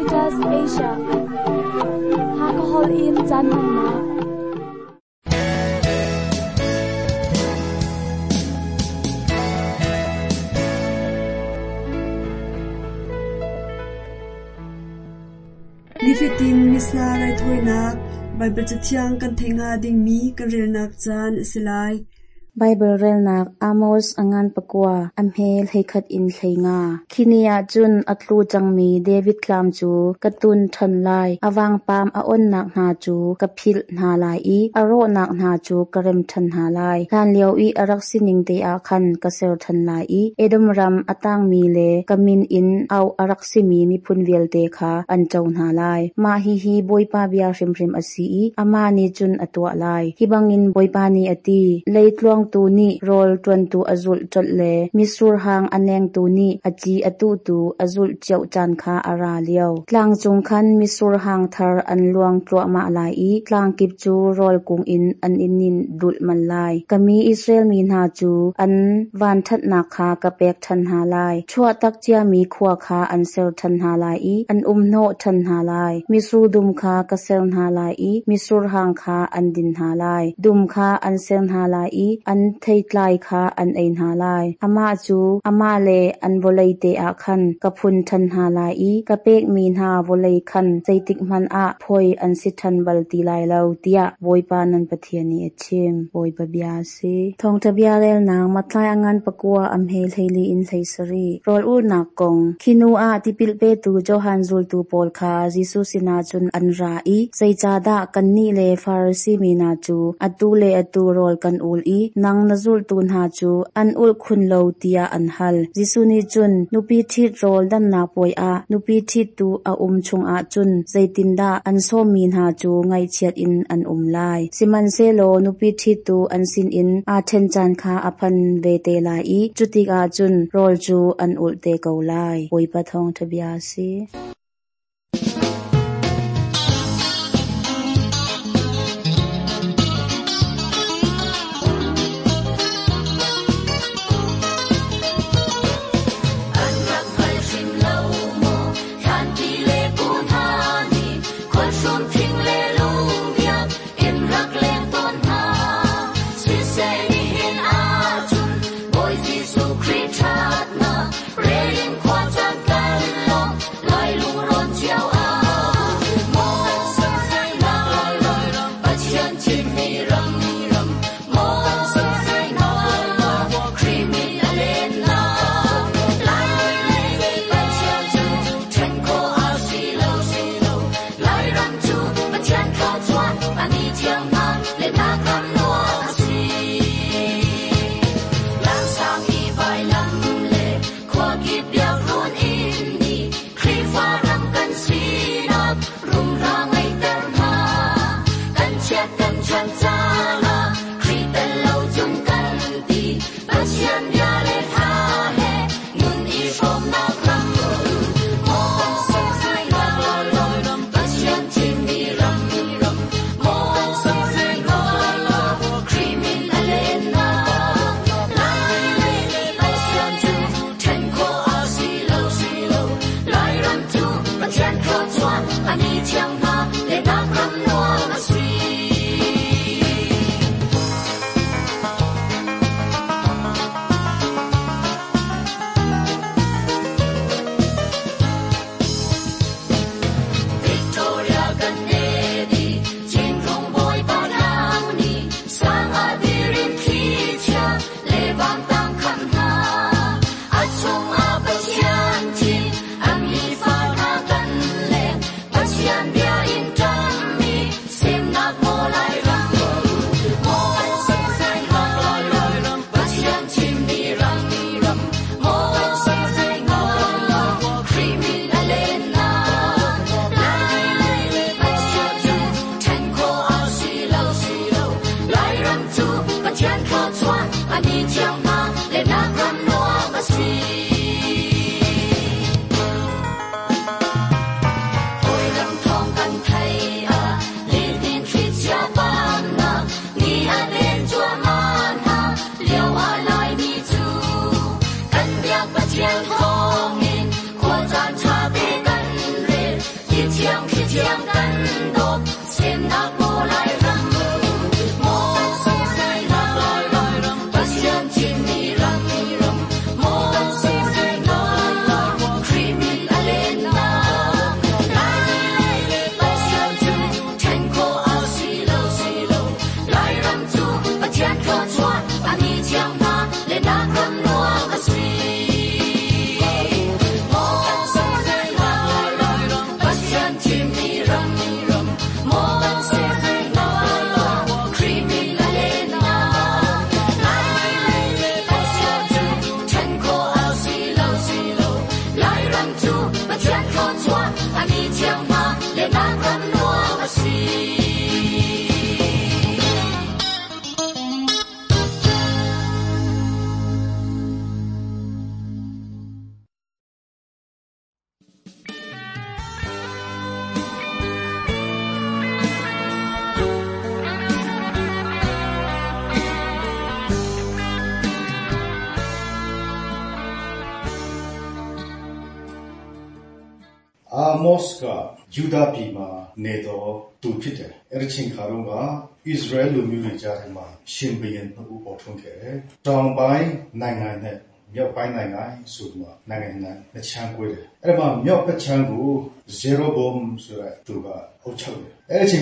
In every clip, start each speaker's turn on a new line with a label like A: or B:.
A: Adventist Asia Hakahol in Janmanma
B: Lifitin misna rai thoinak Bible chatiang kan thenga ding mi kan relnak chan silai
C: Bible relnak Amos angan pakwa amhel heikhat in thleinga khinia chun atlu changmi David klam chu katun than lai awang pam a on nak na chu kaphil na lai I aro nak na chu karem than na lai kan leo I arak sining te a khan kasel than lai I edom ram atang mi le kamin in au arak simi mi phunvel te kha an chau na lai ma hi boipa bia hrim asi I ama ni chun atwa lai hibangin boipa ni ati leitlong tu ni rol tuan tu azul chot le misur hang aneng tu ni achi atu tu azul cheu chan kha ara liao tlang chung khan misur hang thar an luang tlo ma lai I tlang kip chu rol kung in an inin dul man lai kami Israel mi na chu an van that na kha ka pek than ha lai chua tak chia mi khwa kha an sel than ha lai I an no than ha lai misu dum kha ka sel ha lai I misur hang kha an din ha lai dum kha an sel ha lai I an thei tlai kha an ein ha lai ama chu ama le an volei te a khan ka phun than ha lai I ka pek min ha volei khan cheitik man a phoi an si than bal ti lai lo tia boipa nan pathiani achim boipa bia si thong thabia lel nang matlai angan pakwa amhel heili in theisari rol u na kong khinu a tipil pe tu johan zul tu pol kha jisu sina chun an ra I cheicha da kan ni le farsi mi na chu atu le atu rol kan ul I nang nazul tun ha chu an ul khun lo tia an hal jisu ni chun nupi thit rol dan na poi a nupi thit tu a chung a chun zaitin da an som min ha chu ngai chiat in an lai siman se lo nupi thit tu an sin in a then chan kha aphan ve te lai I chutik a chun rol chu an ul te ko lai poi pa thong thabia si
D: Yan Mosca, Judah Pima, Nedo, Tupite, Erichin Karunga, Israel Lumurija, Shimbian Upotunke, Town by 99, Yok by 99, Sudma, 99, the Changuid, Eva Myoka Changu, Zero Bomb Sura, Tuba, Ochawi, Erichin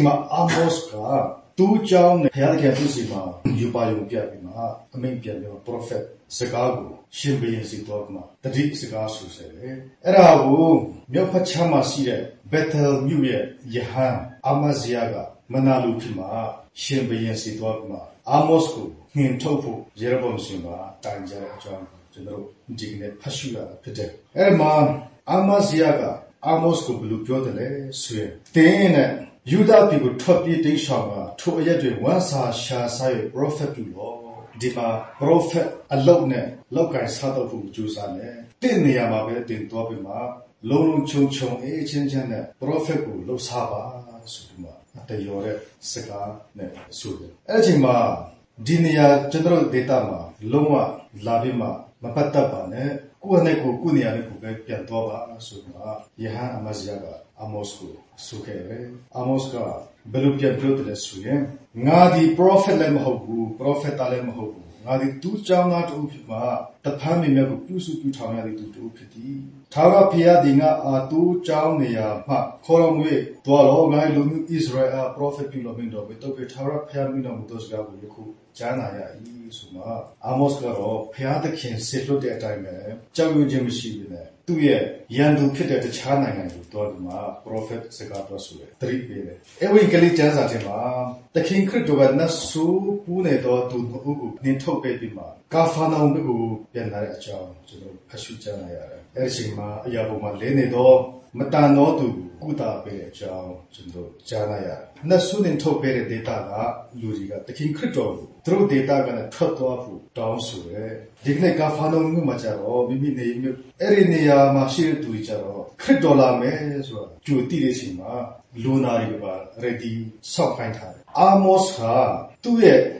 D: Mosca, two John, Helgatusima, Yubayu Piabima, a main piano prophet. Sagago, Shimbian Sitogma, the deep Sagasu say, Erago, Myopa Sire, Bethel Muye, Yahan, Amaziaga, Manalu Pima, Shimbian Sitogma, Amosku, Hin Topu, Jeroboam Sima, Tanja, John, General, Dignet Pashula, Pete. Erman, Amaziaga, Amosku Blue Jodele, Sue. Then, Judah people topi de shama, to a yet one sa sha sai prophet to Dima prophet alone, lokai sadafu Jusane, Tiniama, Tin Topima, Lolung Chung Chung, Agent, prophet Lo Saba, Sudma, at the Yore, Seka, Sudan. Ejima, Dinia, General Detama, Loma, Labima, Mapatapa, Kuaneku, Kunianiku, Piantova, Sudma, Yahan Amaziaga, Amosku, Suke, Amoska. Belupian Brutal Suye, Nadi prophet Lemhogu, prophet Alemhogu, Nadi two Jana to Upima, the Pami Mebu Pusu Putana to Upiti, Tara Pia Dinga are two Jaunea, Koromwe, Dwalonga, Lumi Israel, prophet Pilomindo, with the Tara Piamino Mudosga, Yuku, Janaya, Suma, Amoskaro, Piatakin, settled at time, Jamu Jimishine. 2 year, Yandu Peter the China and Dogma, Prophet Segabrasue, 3 years. Every Galijazatima, the King Kritoga Nasu, Punedo to Ugu, Ninto Babima, Gafana Ugu, Yanaya Chow, Pashujanaya, Erishima, Yabuma Lenedo, Matano to Guda Be Chow, Janaya. Nasu Ninto Bere data, Ludiga, the King Krito, through data gonna cut off down Sure, Digne Gafano Macharo, Bibi name, Erinia Mashir to each other, Kritola Mezwa, Jutisima, Luna River, ready, Sockpine Time. Amos Ha, 2 year,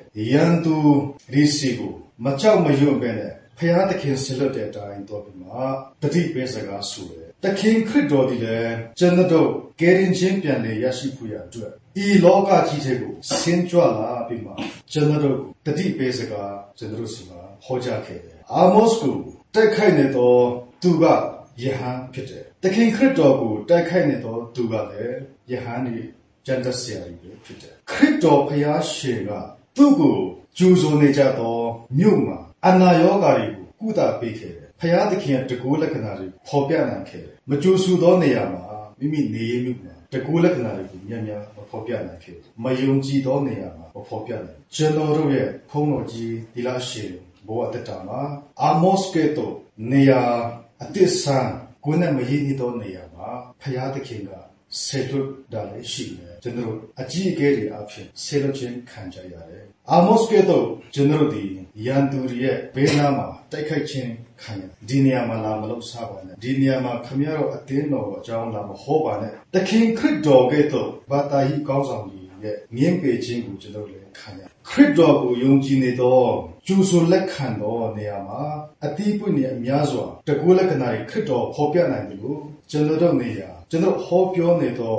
D: Yandu Risibu, Machao Mayum Bene, Payatakin Silodeta in Topima, the deep Besaga Sure. The King Krito, General, getting champion Yashipuya, do it. E loga Jitego, Central Bima, General, the deep Besaga, Generosima, Hojake. Amosku, Takaneto, Tuga, Yahan Pite. The King Krito, Takaneto, Tuga, Yahani, Jandasiari Pite. Krito Paya Shega, Tugu, Juzo Nejato, Numa, Anayogari, Kuda Beke. Payadakin to Gula Canary, Popianake, Majusu Doneama, Mimi Neema, the Gula Canary, Yamia, or Popianake, Mayunji Doneama, or Popian, General Konoji, Dilashe, Boatetama, Amosketo, Nea, Atisan, Guna Mahini Doneama, Payadakinga, Settled Dale Shi, General Aji Geri Api, Selochin Kanjayare, Amosketo, General D, Yandurie, Benama, Taikachin. Diniama Lamalo Savana, Diniama Camero Ateno, John Lama Hobane. The King Crypto Gato, but he goes on the Niempe Jingu General Kanya. Crypto Yunginedo, Jusu Lekando, Neama, Atipuni Miazwa, the Gulakanari Crypto, Hopia Nandu, General Nea, General Hopio Nedo,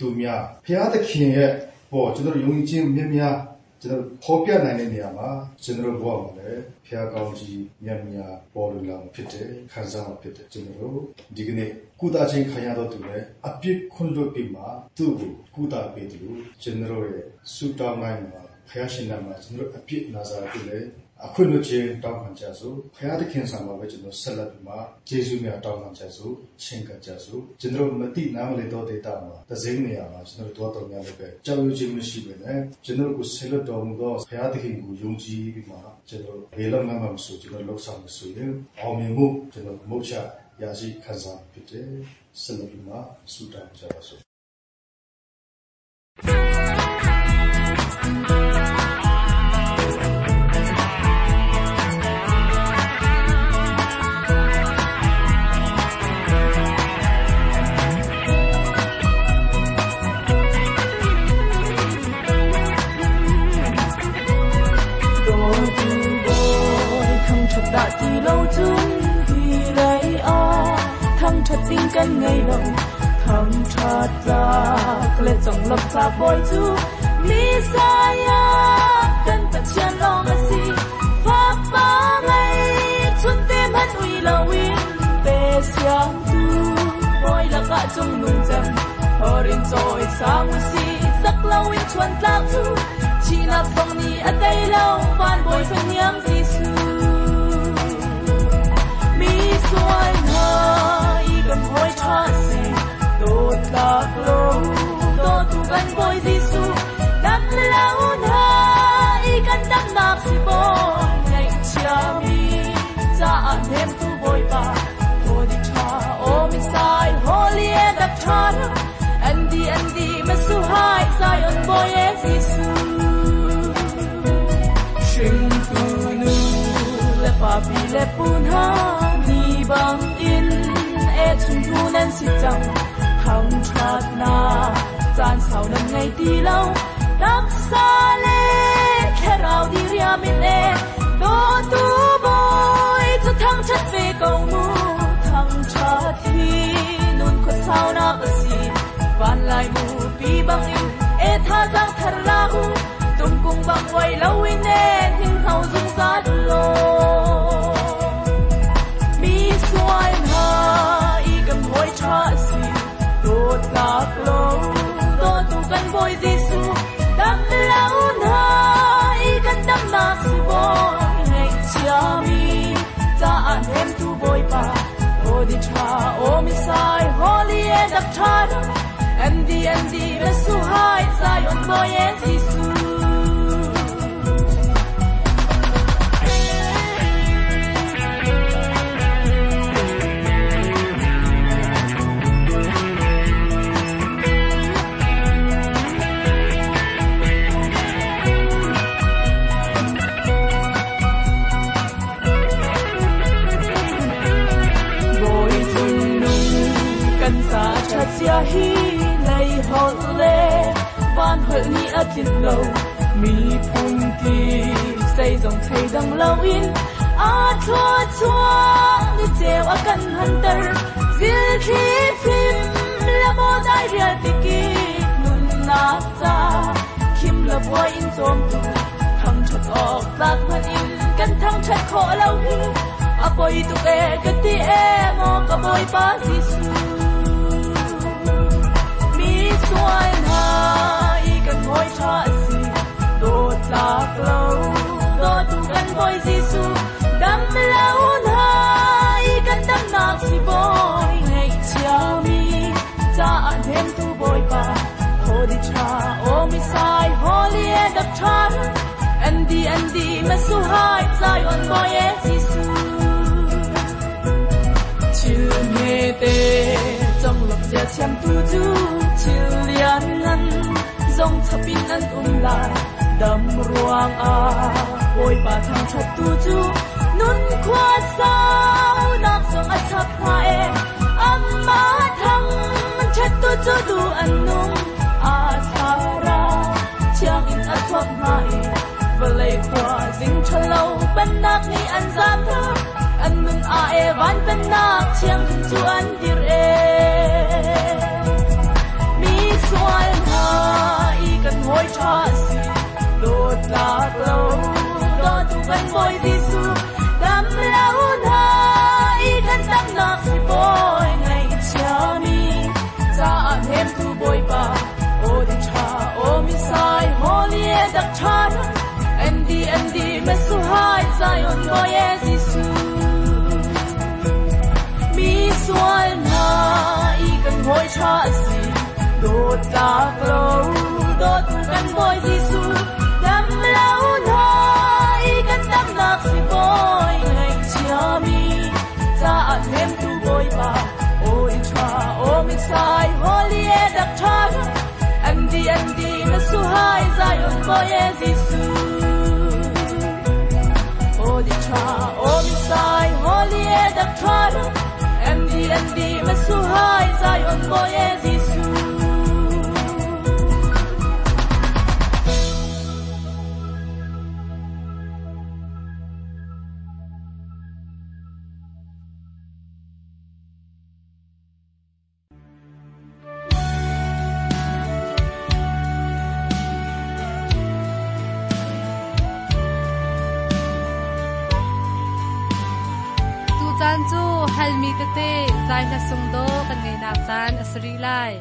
D: 두미야 피하다 키에 뭐 저들 용지 몇미야 저들 포피아 나이네니야마 저들 보아말에 피하 가운지 몇미야 보르랑 피테 칸사마 피테 저들로 디그네 꾸다진 카야도 두네 앞비 콘로비마 두부 꾸다 베드루 저들로의 수다마이마 피하신나마 저들 앞비 나자르레 아쿠노체 다운한자수 피하다 켄사마베 저들 살라비마 제수미야 다운한자수 첸가자수 저들 머티 나말레도 데이터마 다쟁니야마 저들 도와도냐베 자유지무시베네 저들 구 셀러도무도 피하다 켄구 용지비마 저들 벨랑나마무수 저들 록상무수에 아메무 저들 모차 야지 칸사 피테 살라비마 수다자수
E: tiếng cánh ngày đầu thầm chợt ra lệ dòng lập xa bồi chú Messiah cần tất nhiên lo mà gì pháp ba ngày xuân tim hết uy lâu in về sáng tu bồi là cả trong nung dầm ở đến rồi sáng si sắc lâu in chuan lạc chú chỉ là phong ni ở đây lâu van bồi phân nhiễm Giêsu mi xoay nơi gần hối cha si đốt lạc lâu đốt tu gần bồi Giêsu đắm lâu na y gần đắm nạc si bồi ngày cha mi ra thêm tu bồi ba thôi đi cha ô mi sai holy and the child Andi masuhai Zion boy Giêsu Shin tu nu le papi le punha ni bang in e chung tu nan si chang hang chat na chan sau nan ngai ti lâu dak sa le kherao di ria min e do tu boy chu thang chat ve cầu mu thang chat thi nun ko sao na si van lai mu pi bang in e tha jang thar la u tum kung bang wai lo in e thing hau dung sa lo mi swai na i gam hoi cha si do ta lo do tu kan boy Giêsu dam lao na i kan dam na si boy nei cha mi cha an hem tu boy pa o di cha o mi sai holy and of child Andi masuhai Zion boy Giêsu boy dung nung kan sa chat sia hi hol le van hol ni atin lo mi phum ti say dòng thầy dòng lâu in a chua chua ni cheu a kan hunter zil khi phim la mo dai real tiki nun na cha kim la boy in som tu thang chat ok tak man in kan thang chat kho lâu hi a boy tu ke ka ti e mo ka boy pa Giêsu xoay na y cần hối cha si đốt lạc lâu đốt tu cần boy Giêsu đắm lâu na y cần đắm nạc si boy ngày cha mi cha thêm tu boy pa thôi đi cha ô mi sai holy and of child Andi masuhai Zion boy Giêsu chill nghe te trong lòng gia chăm tu du chill lian ngân dòng thập in an lại đầm ruang ôi bà thang chặt tu du nun qua sao nạc dòng a chap hoa amma thang chặt tu du du an nung thara chiang in a chap hoa vlei qua ding cha lâu ban nak ni an zam tha an nun van ban nak chiang chu an dir mi xoa Zion mo Yesu mi sual na ikan hoy cha si dot ta klo dot kan boy Yesu dam lao na ikan tam nak si boy ngai chia mi sa at hem tu boy ba o in cha o mi sai holy edak cha andi na suhai Zion mo Yesu Holy cha, holy sai, holy edak chara, andi masuhai Zion mo Yesu.
F: Chan chu halmi te zai na sung do kan ngai nak chan asri lai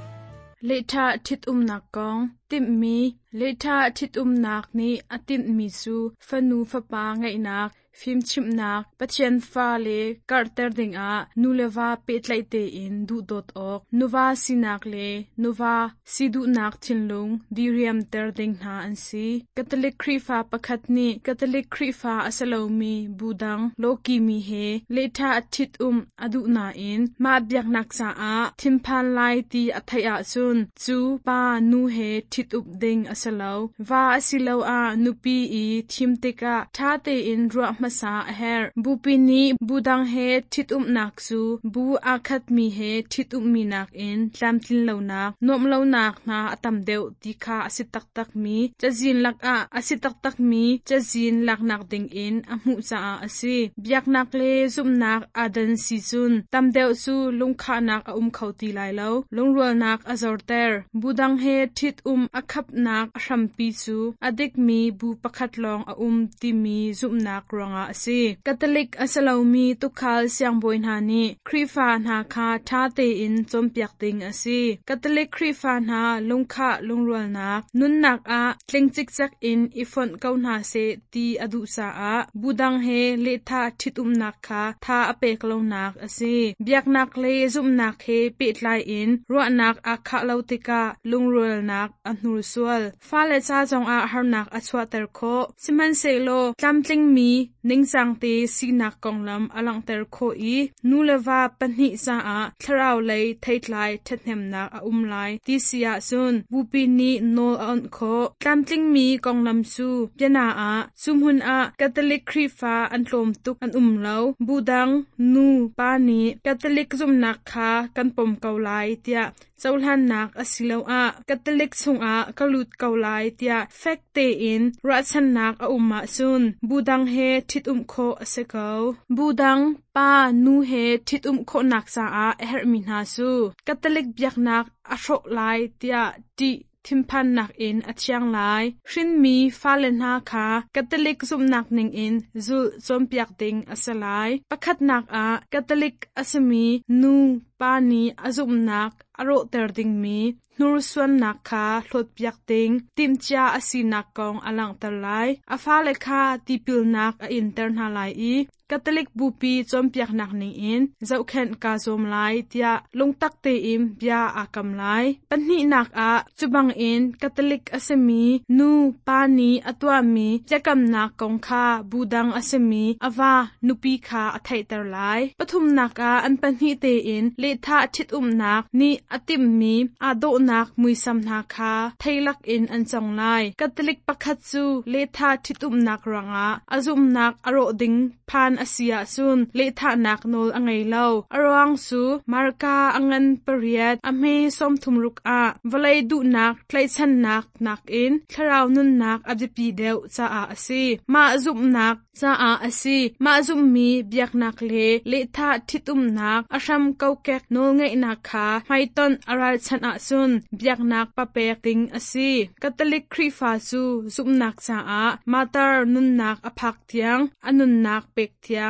G: letha thit nak kong tim mi letha thit nak ni atim mi su fanu fa pa ngai nak phim chim nak pachen fa le karter ding a nulewa petlai te in du dot ok nuwa sinak le nuwa sidu nak chinlung diriam ter ding na an si catholic krifa pakhat ni catholic krifa asalomi budang loki mi he letha thit adu na in ma byak nak sa a thimphan lai ti athaya sun chu pa nu he thit ding asalo wa asilo a nupi I thimteka tha te in ro sa her bupini budang he thit nak su bu akhat mi he thit mi nak in tlamtlin lo nak nom lo nak na atam deu ti kha asitak tak mi chazin lak a asitak tak mi chazin lak nak ding in amu sa a asi byak nak le zum nak adan si sun tam deu su lungkha nak a khauti lai lo longrol nak azorter budang he thit akhap nak ashrampi su adik mi bu pakhat long a ti mi zum nak ronga asi catholic asalomi tukhal siang boin hani krifa na kha tha te in chompyak ting asi catholic krifa na lungkha lungrol nak nun nak a tlengchik chak in ifon kauna se ti adu sa a budang he letha thit nak kha tha apek lo nak asi byak nak le zum nak he petlai in ro nak akha lautika lungrol nak anur sual fa le cha jong a harnak achwa ter kho siman se lo tlamtling mi ningsang te sinak konglam alang ter kho I nulewa panhi sa a tharau lei thaitlai thathem nak a lai ti sia sun bupini no on kho tlamtling mi konglam su piana a sumhun a catholic krifa antlom tuk an lo budang nu pani catholic zum nak kha kan pom kaulai tia chaulhan nak asilo a catholic chung a kalut kaulai tia fakte in rachan nak a umma sun budang he thit kho aseko budang pa nu he thit kho nak sa a hermin ha su catholic byak nak a tho lai tia ti thimphan nak in achiang lai hrin mi falen ha kha catholic zum nak ning in zul chompyak ding asalai pakhat nak a catholic asami nu pani azum nak aro ter ding mi nur swan nak kha thlot pyak ding timcha asinak kong alang tarlai afa lekha tipil nak a intern halai I catholic bupi chompyak nak ning in zaukhen ka zom lai tia lungtak te im bia akam lai panni nak a chubang in catholic asemi nu pani atwa mi jakam nak kong kha budang asemi awa nupi kha athai tar lai pathum nak a an panni te in letha thit nak ni atim mi ado nak muisam na kha thailak in an chong lai catholic pakhat chu letha thit nak ranga azum nak aro ding phan asia sun letha nak nol angai lo arwang su marka angan pariat ame som thumruk a valai du nak thlai chan nak in tharau nun nak abjepi deu cha a asi ma zum nak cha a asi ma zum mi byak nak le letha thitum nak asham kaukek nol ngai nak kha maiton aral chan a sun byak nak papek ting asi catholic krifa su zum nak cha a matar nun nak aphak thiang anun nak pek thiang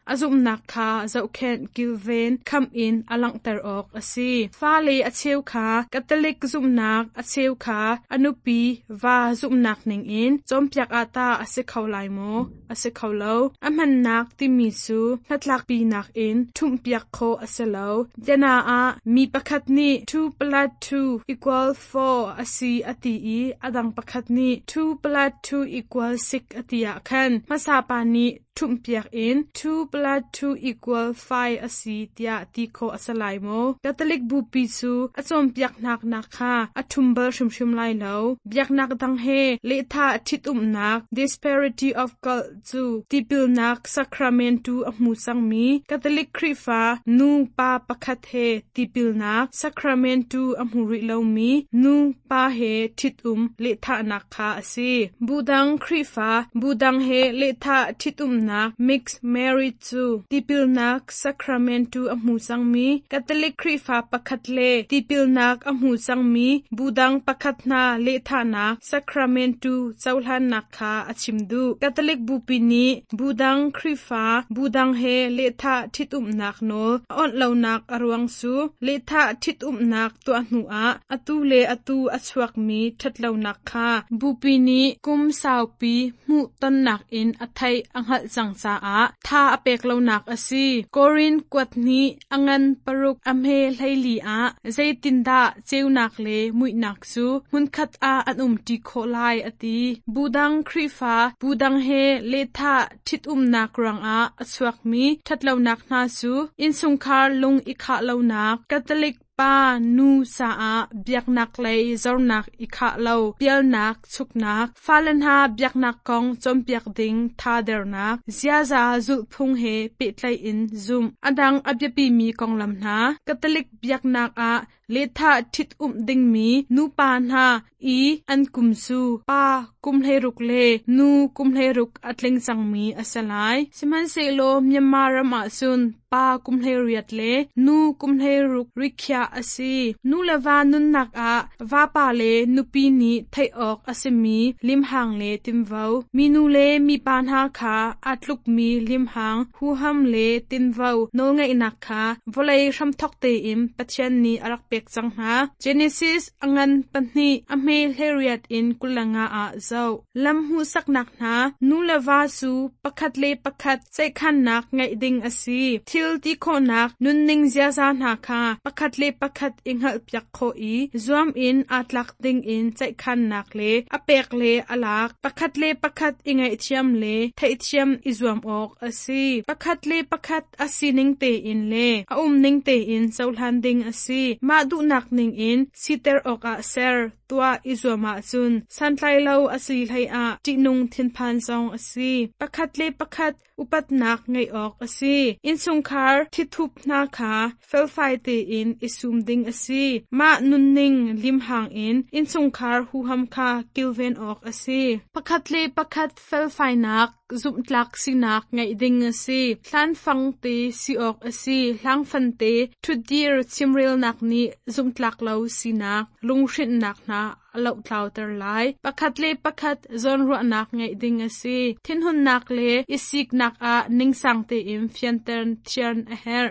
G: azum nak kha zau khen kilven kham in alang ter ok asi fa le acheu kha Catholic zum nak acheu kha anupi wa zum nak ning in chompyak ata ase khawlai mo ase khawlo amhan nak ti mi su thlatlak pi nak in thumpyak kho aselo jana a mi pakhat ni 2 plus 2 equal 4 asi ati I adang pakhat ni 2 plus 2 equal 6 atia khan masa pa ni thumpyak in 2 plus 2 equal 5 asi tia ti kho asalai mo Catholic bu pi su achom pyak nak kha athumbal shum lai lo byak nak dang he le tha thit nak disparity of cult chu tipil nak sacramentu amu sangmi Catholic krifa nu pa pakhat he tipil nak sacramentu amu ri lo mi nu pa he thit le tha nak kha asi budang krifa budang he le tha thit nak mix marriage chu tipil nak sacramentu amu sangmi Catholic krifa pakhat le tipil nak amu sangmi budang pakhat na le tha nak sacramentu chaulhan nak kha achimdu Catholic bupini budang krifa budang he le tha thit nak no on lo nak arwang su le tha thit nak to anu a atu le atu achhuak mi thatlo nak kha bupini kum saupi mu ton nak in athai anghal changcha a tha apek lo nak asi Corin kwatni angan paruk amhe hlaili a zaitinda cheunak le muinak su hunkhat a anumti kholai ati budang krifa budang he le tha thit nak rang a achhuak mi thatlo nak na su insungkhar lung ikha lo nak Catholic pa nu sa a byak nak lei zor nak ikha lo pial nak chuk nak falan ha byak nak kong chom pyak ding tha der nak zia za zul phung he pe tlai in zoom adang abyapi mi kong lam na Catholic byak nak a le tha thit ding mi nu pa na I an kumsu pa kumhle ruk le nu kumhle ruk atling sangmi asalai siman se lo Myanmar ma sun pa kumhle riat le nu kumhle ruk rikhya asi nu lawa nun nak a wa pa le nupi ni thai ok asimi limhang le timwau minu le mi pan ha kha atluk mi limhang hu ham le tinwau no ngai nak kha volai ram thok te im pathian ni arak pek chang ha Genesis angan panni ame heriat in kulanga a zau lam hu sak nak na nu lawa su pakhat le pakhat sai khan nak ngai ding asi thil ti kho nak nun ning zia za na kha pakhat le pakhat inghal pyak kho I zuam in atlak ding in chai khan nak le apek le alak pakhat le pakhat ingai thiam le thai thiam izuam ok asi pakhat le pakhat asining te in le ning te in saulhan ding asi ma du nak ning in siter ok a ser tua izuama chun santlai lo asi lai a tinung thinphan song asi pakhat le pakhat upat nak ngai ok asi insungkhar thithup na kha felfai te in isum ding asi ma nunning limhang in insungkhar hu ham kha kilven ok asi pakhat le pakhat felfai nak zum tlak sinak ngai ding asi hlan fang te si ok asi hlang fan te thudir chimril nak ni zum tlak lo sinak lungrin nak na alo tlaw ter lai pakhat le pakhat zon ru nak ngai ding asi thinhun nak le isik nak a ningsang te im fianten thian a her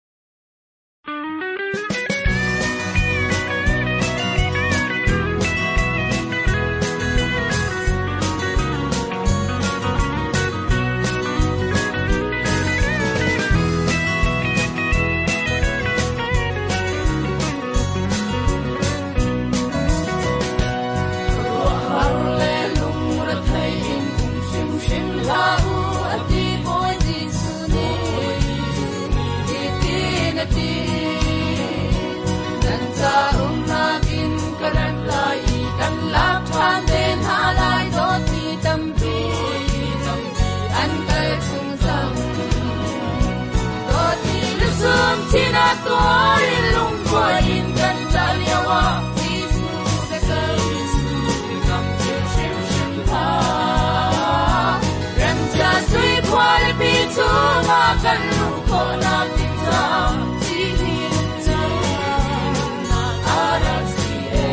E: Tina tori lung kwa in kan taliawa Isu sekal isu kam shim shim ha Ramja sui kwa le pi tu ma kan lung ko na tinza Tini tu na aras ti e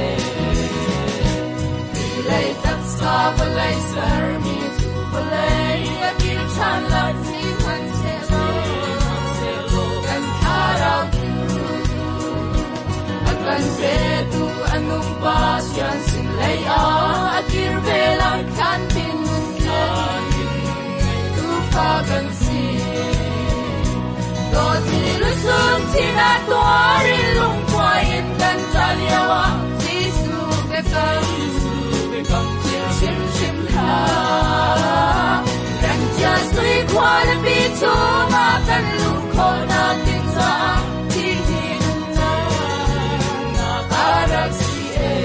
E: Bilay tat sa balay sar mi tu balay Agil chan lat si man se chian sin lei a kir vela khan tin tu fa kan si do ti lu sun tin a tuari lung kwa in kan chaliawa jisu ke kam shim shim la kan cha sui kwa le bi chu ma kan lu ko na tin sa ti na arak si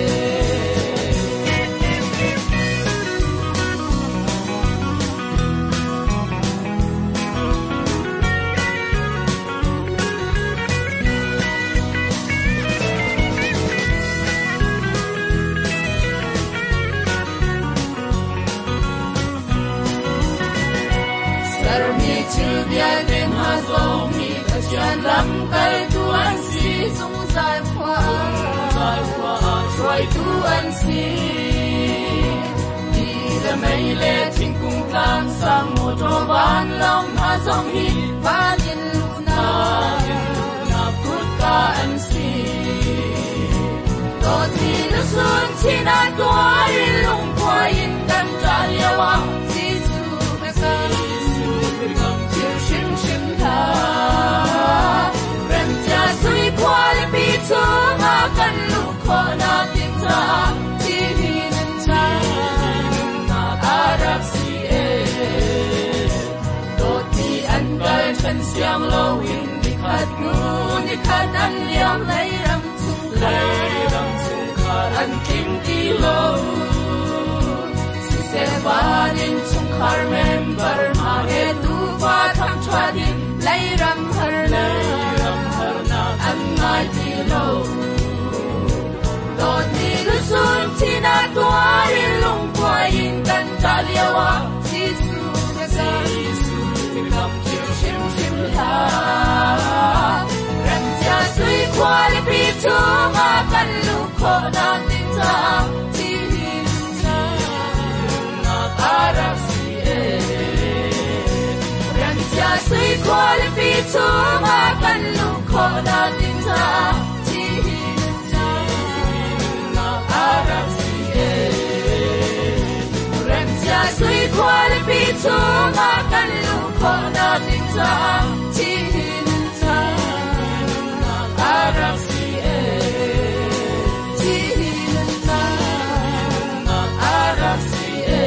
E: Chilbian in hazong mi kachian lam kai tu an si sung zai phwa troi tu an si di la mai le thing kung tlang sang mo to ban lam hazong hi ban in luna put ka an si do ti na sun chi na to ri lung kwa in kan ta ya wa si su me ka shim shim tha rem cha sui kwa le pi chu ma kan lu kho na tin cha ti hi nan cha na arab si e do ti an kal chan siang lo in ni khat nu ni khat an liam lai ram chung kha an kim ti lo si se ba din chung khar member ma he tu fa tham chwa din lai ram har na an ngai ti lo do ti lu sun ti na tua rin lung kwa in kan ta liawa si su kam chiu shim shim la ram cha sui kwa le pi chu ma kan lu kho na tin cha ti na arab si e sui kwa le pi chu ma kan lu kho na tin cha ti na arab si e rem cha sui kwa le pi chu ma kan lu kho na tin cha ti na arab si e ti na arab si e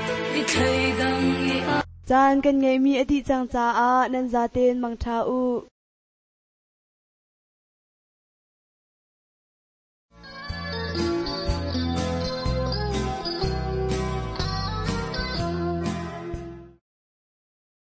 B: chan kan ngai mi ati chang cha a nan za ten mang tha u